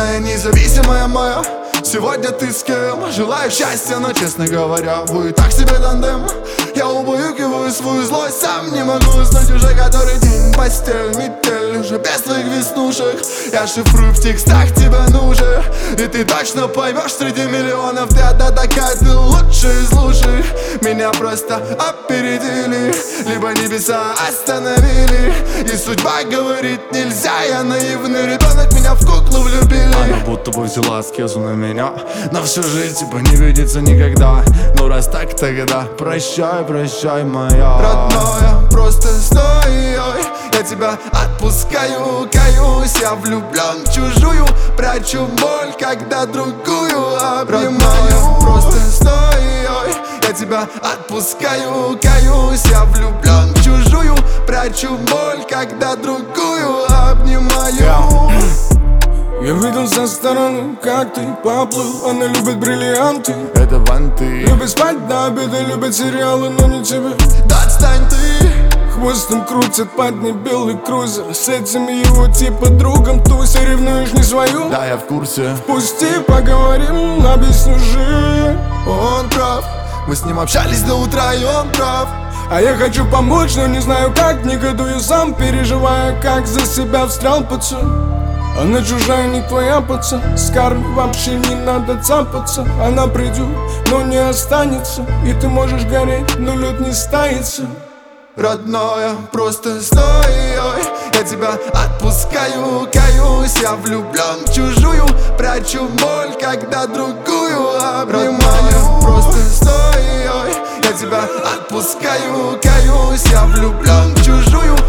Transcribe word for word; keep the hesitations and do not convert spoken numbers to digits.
Сильная, независимая моя. Сегодня ты с кем? Желаю счастья, но, честно говоря, вы так себе тандем. Я убаюкиваю свою злость, сам не могу уснуть уже который день. Постель, метель, уже без твоих веснушек. Я шифрую в текстах, тебе нужен. И ты точно поймешь среди миллионов. Ты одна такая, ты лучшая из лучших. Меня просто опередили, либо небеса остановили. И судьба говорит нельзя, я наивный ребенок, меня в куклу влюбили. Она будто бы взяла аскезу на меня, на всю жизнь типа не видится никогда. Ну раз так, тогда прощай, прощай, моя родная, просто стой, я тебя отпускаю, каюсь. Я влюблен в чужую, прячу боль, когда другую обнимаю. Родная, просто стой, я тебя отпускаю, каюсь. Я влюблен в чужую, прячу боль, когда другую обнимаю. Я видел со стороны, как ты поплыл. Она любит бриллианты, это ванты. Любит спать до обеда, любит сериалы, но не тебе. Да отстань ты. Хвостом крутит под ней белый крузер. С этим его типа другом туся. Ревнуешь не свою? Да, я в курсе. Пусти, поговорим, объясню же. Он прав, мы с ним общались до утра, и он прав. А я хочу помочь, но не знаю как. Негодую сам, переживая, как за себя встрял пацан. Она чужая, не твоя, пацан. С кармой вообще не надо цапаться. Она придет, но не останется. И ты можешь гореть, но лед не стается. Родная, просто стой, я тебя отпускаю, каюсь. Я влюблен в чужую, прячу боль, когда другую обнимаю. Родная, просто стой, я тебя отпускаю, каюсь. Я влюблен в чужую,